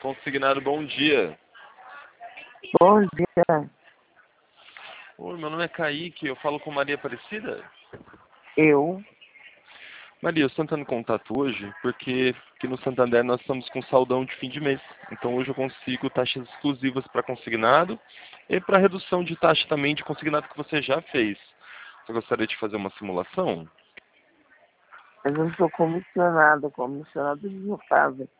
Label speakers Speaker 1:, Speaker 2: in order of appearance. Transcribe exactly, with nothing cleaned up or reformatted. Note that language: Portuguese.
Speaker 1: Consignado, bom dia.
Speaker 2: Bom dia.
Speaker 1: Oi, meu nome é Kaique, eu falo com Maria Aparecida.
Speaker 2: Eu?
Speaker 1: Maria, eu estou tentando contato hoje porque aqui no Santander nós estamos com saldão de fim de mês. Então hoje eu consigo taxas exclusivas para consignado e para redução de taxa também de consignado que você já fez. Você gostaria de fazer uma simulação?
Speaker 2: Mas eu sou comissionado, comissionado de casa.